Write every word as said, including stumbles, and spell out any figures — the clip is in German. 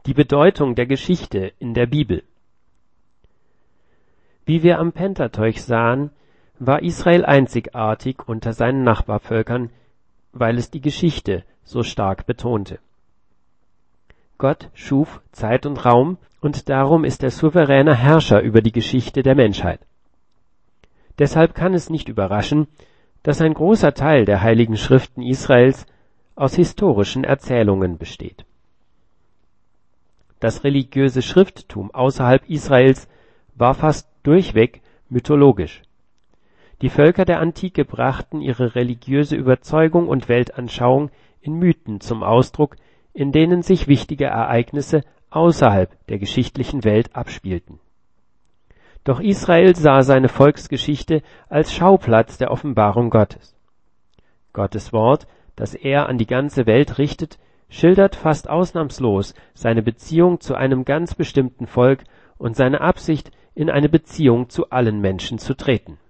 Die Bedeutung der Geschichte in der Bibel. Wie wir am Pentateuch sahen, war Israel einzigartig unter seinen Nachbarvölkern, weil es die Geschichte so stark betonte. Gott schuf Zeit und Raum und darum ist er souveräner Herrscher über die Geschichte der Menschheit. Deshalb kann es nicht überraschen, dass ein großer Teil der Heiligen Schriften Israels aus historischen Erzählungen besteht. Das religiöse Schrifttum außerhalb Israels war fast durchweg mythologisch. Die Völker der Antike brachten ihre religiöse Überzeugung und Weltanschauung in Mythen zum Ausdruck, in denen sich wichtige Ereignisse außerhalb der geschichtlichen Welt abspielten. Doch Israel sah seine Volksgeschichte als Schauplatz der Offenbarung Gottes. Gottes Wort, das er an die ganze Welt richtet, schildert fast ausnahmslos seine Beziehung zu einem ganz bestimmten Volk und seine Absicht, in eine Beziehung zu allen Menschen zu treten.